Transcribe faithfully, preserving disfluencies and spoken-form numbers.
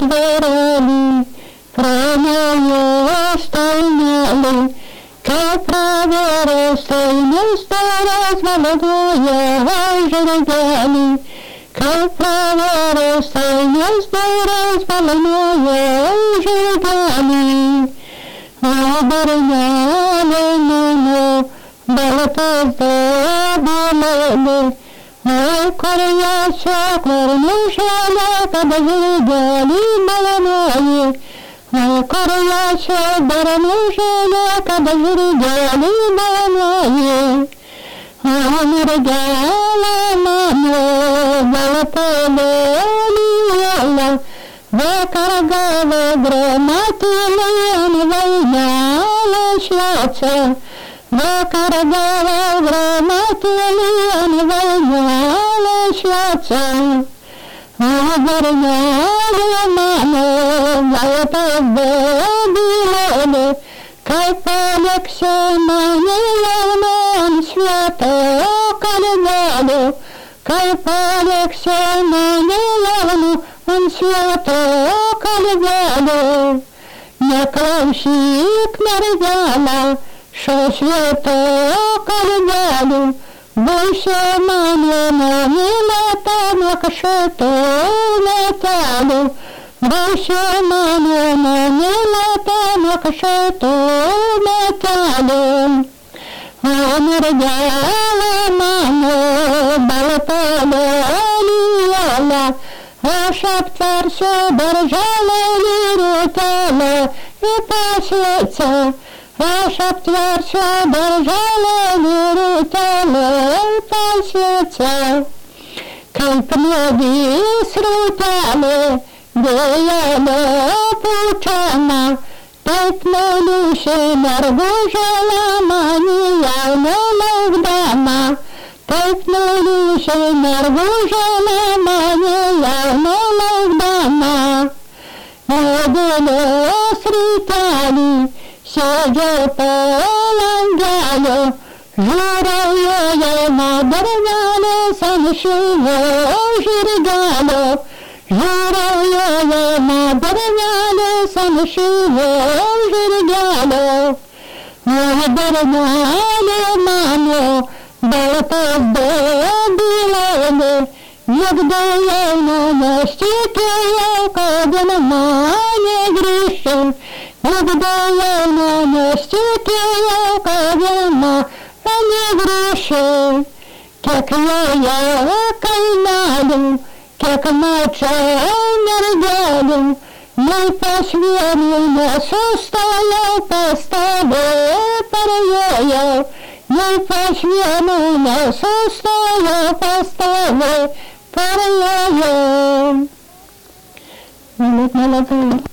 говорили, про нее стояли, как проверостой место раз молодое жиргали, как проверостой место раз молодое жиргали. Обороняли мене, балапозда болели, ой, коряща, корнушала, когда жиргали молодое. Ой, коряща, баранушала, когда жиргали молодое. Ой, миргала маме, балапозда лияла, Вакаргава грамотили, война начнется. Вакаргава грамотили, война начнется. Обороняли мамы, заподобили, как полегся манилам, свято колебали, как полегся манилам, он свято колебали. Не клавщик наряла, шо свято колебали, больше маме манила, там кашето летали, больше маме манила, там кашето летали. Наряла маму, балапала лияла, а шаптарся держала, лирутала и пасется. А шаптарся держала, лирутала и пасется. Как плоди срутали, деяла пучана, так малюще наргужала мания налагдана, так малюще наргужала мания налагдана. Медули сритали, сидя полангали, журавлёя надорвали, саншиво жиргали, журавлёя надорвали, саншиво жиргали. Обороняли маму, балапоздобили, Нигде на щеке когда мане грешил, Нигде на щеке когда мане грешил. Как я кайналю, как мача нергалю, не посмели нас устоял по столе парея, не посмели нас устоял по столе парея.